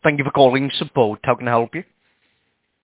Thank you for calling support. How can I help you?